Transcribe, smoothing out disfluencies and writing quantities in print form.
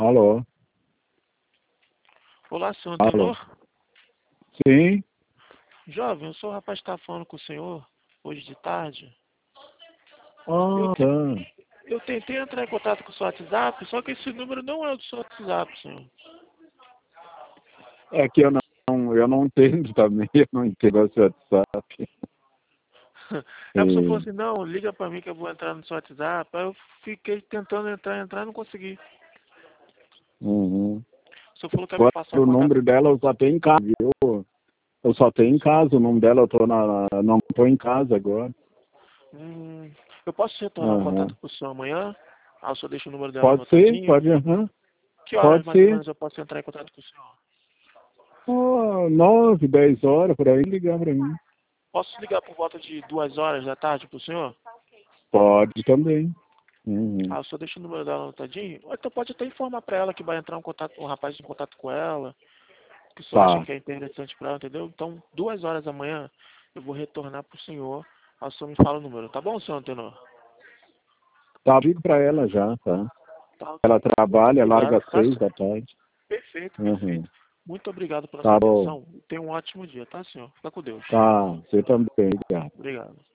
Alô? Olá, senhor Alô? Antenor. Sim? Jovem, eu sou o rapaz que está falando com o senhor hoje de tarde. Eu, Ah, te- tá. eu tentei entrar em contato com o seu WhatsApp, só que esse número não é do seu WhatsApp, senhor. É que eu não entendo também, eu não entendo esse WhatsApp. Aí a pessoa falou E, assim, não, liga pra mim que eu vou entrar no seu WhatsApp. Aí eu fiquei tentando entrar e não consegui. uhum. O senhor falou que ia me Agora passar o o contato. número dela eu só tenho em casa, viu? Eu só tenho em casa, o nome dela não estou em casa agora. Hum, eu posso retornar o Uhum. contato com o senhor amanhã? Ah, o senhor deixa o número dela Pode ser, anotadinho. pode, uhum. Que horas Pode mais ou ser. menos eu posso entrar em contato com o senhor? 9, 10 horas, por aí, ligar para mim. Posso ligar por volta de 2 horas da tarde pro senhor? Pode também. Uhum. Ah, eu só deixo o número dela anotadinho. Ou então pode até informar pra ela que vai entrar um rapaz em contato com ela, que o senhor acha Tá. que é interessante pra ela, entendeu? Então, 2 horas da manhã, eu vou retornar pro senhor, aí o senhor me fala o número, tá bom, senhor Antenor? Tá, ligo para ela já, tá? Tá Ela ok. Muito trabalha, larga obrigado, às tá, 6 da tarde. Perfeito, Uhum. perfeito. Muito obrigado pela sua Tá bom. atenção. Tenha um ótimo dia, tá, senhor? Fica com Deus. Tá, você também, obrigado. Obrigado.